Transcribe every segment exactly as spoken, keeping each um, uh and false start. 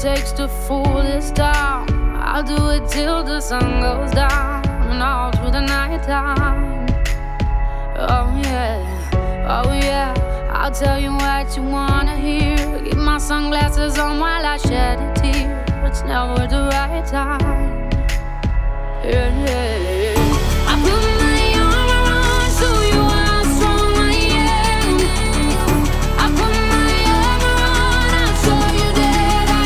takes to fool this town. I'll do it till the sun goes down and all through the night time. Oh yeah, oh yeah, I'll tell you what you wanna hear. Keep my sunglasses on while I shed a tear. It's never the right time. Yeah, yeah, yeah. I put my arm around, show you how strong I am. I put my arm around, I'll show you that I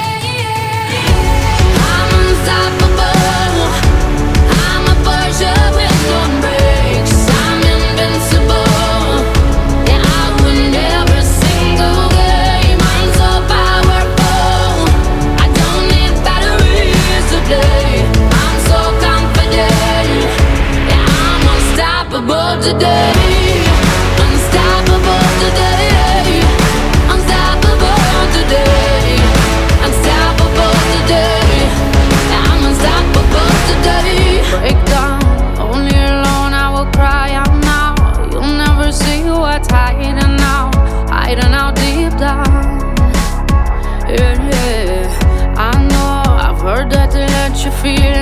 am. I'm unstoppable. I'm a Porsche with no brakes. I'm invincible. Yeah, I win every single game. I'm so powerful. I don't need batteries to play. I'm so confident. Yeah, I'm unstoppable today. Unstoppable today. Unstoppable today. Unstoppable today. Yeah, I'm unstoppable today. Break down, only alone I will cry out now. You'll never see what's hiding out, hiding out deep down. Yeah, yeah, I know, I've heard that they let you feel